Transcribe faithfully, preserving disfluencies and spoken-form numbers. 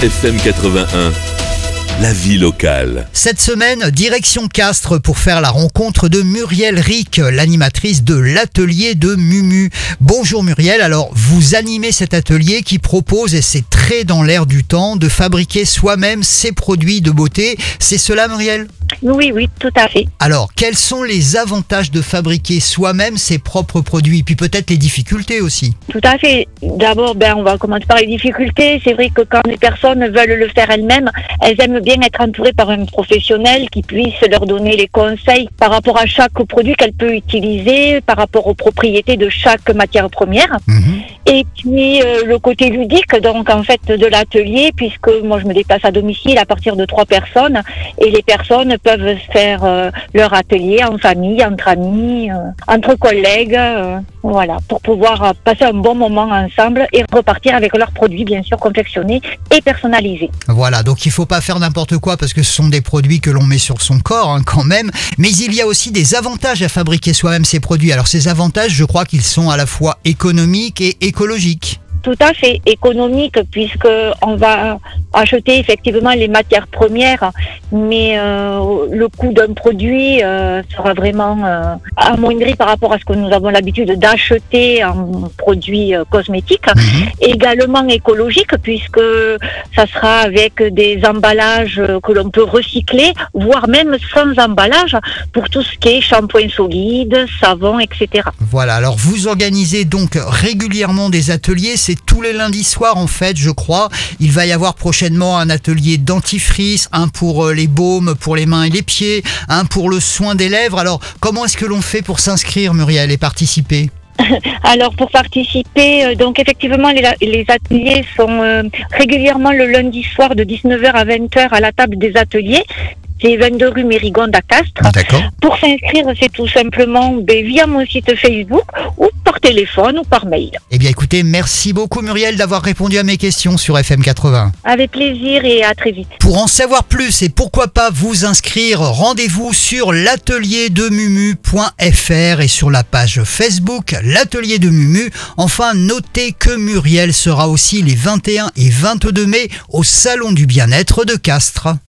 F M quatre-vingt-un, la vie locale. Cette semaine, direction Castres pour faire la rencontre de Muriel Rick, l'animatrice de l'atelier de Mumu. Bonjour Muriel, alors vous animez cet atelier qui propose, et c'est très dans l'air du temps, de fabriquer soi-même ses produits de beauté. C'est cela Muriel ? Oui, oui, tout à fait. Alors, quels sont les avantages de fabriquer soi-même ses propres produits, puis peut-être les difficultés aussi? Tout à fait. D'abord, ben, on va commencer par les difficultés. C'est vrai que quand les personnes veulent le faire elles-mêmes, elles aiment bien être entourées par un professionnel qui puisse leur donner les conseils par rapport à chaque produit qu'elle peut utiliser, par rapport aux propriétés de chaque matière première. Mmh. Et puis, euh, le côté ludique, donc, en fait, de l'atelier, puisque moi, je me déplace à domicile à partir de trois personnes, et les personnes peuvent faire euh, leur atelier en famille, entre amis, euh, entre collègues, euh, voilà, pour pouvoir euh, passer un bon moment ensemble et repartir avec leurs produits, bien sûr, confectionnés et personnalisés. Voilà, donc il ne faut pas faire n'importe quoi parce que ce sont des produits que l'on met sur son corps, hein, quand même. Mais il y a aussi des avantages à fabriquer soi-même ces produits. Alors ces avantages, je crois qu'ils sont à la fois économiques et écologiques. Tout à fait économique, puisque on va acheter effectivement les matières premières, mais euh, le coût d'un produit euh, sera vraiment euh, amoindri par rapport à ce que nous avons l'habitude d'acheter en produits euh, cosmétiques. Mmh. Également écologique, puisque ça sera avec des emballages que l'on peut recycler, voire même sans emballage, pour tout ce qui est shampoing solide, savon, et cetera. Voilà, alors vous organisez donc régulièrement des ateliers, c'est tous les lundis soirs en fait, je crois. Il va y avoir prochainement un atelier dentifrice, un pour les baumes pour les mains et les pieds, un pour le soin des lèvres. Alors, comment est-ce que l'on fait pour s'inscrire, Muriel, et participer ? Alors pour participer, euh, donc effectivement les, les ateliers sont euh, régulièrement le lundi soir de dix-neuf heures à vingt heures à la table des ateliers. C'est vingt-deux rue Mérigonde à Castres. D'accord. Pour s'inscrire, c'est tout simplement ben, via mon site Facebook ou par téléphone ou par mail. Eh bien écoutez, merci beaucoup Muriel d'avoir répondu à mes questions sur F M quatre-vingts. Avec plaisir et à très vite. Pour en savoir plus et pourquoi pas vous inscrire, rendez-vous sur l'atelier de mumu point f r et sur la page Facebook l'atelier de Mumu. Enfin, notez que Muriel sera aussi les vingt et un et vingt-deux mai au Salon du Bien-être de Castres.